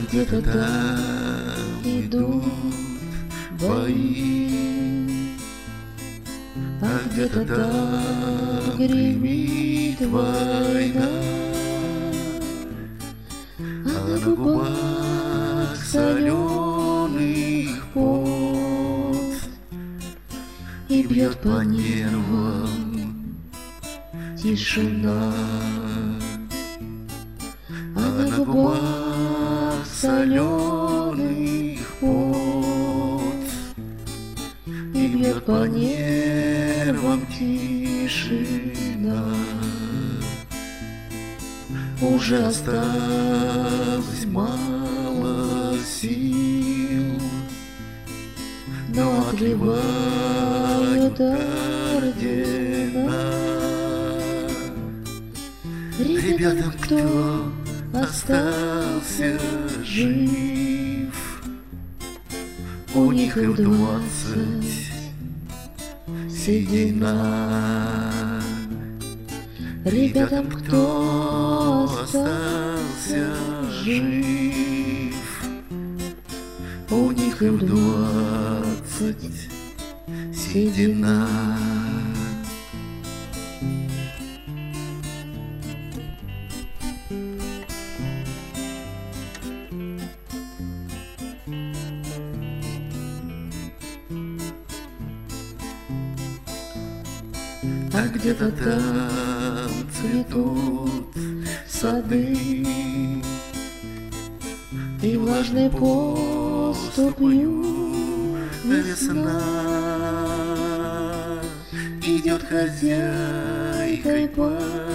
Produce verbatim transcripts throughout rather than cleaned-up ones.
где-то там идут бои, а где-то там гремит война, а на губах соленых пот и бьет по нервам тишина, а на губах соленых пот и бьет по нервам тишина. Уже осталось мало сил, но отливают ордена ребятам, кто остался жив. У них и в двадцать седина. Ребятам, кто остался жив, у них и в двадцать седина. А где-то там цветут сады, и влажной поступью весна идет хозяйкой по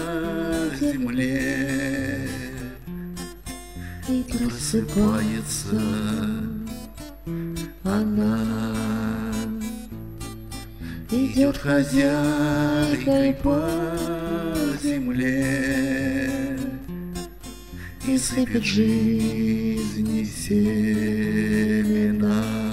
земле, и просыпается она. Идет хозяйкой по земле и сыпет жизни семена.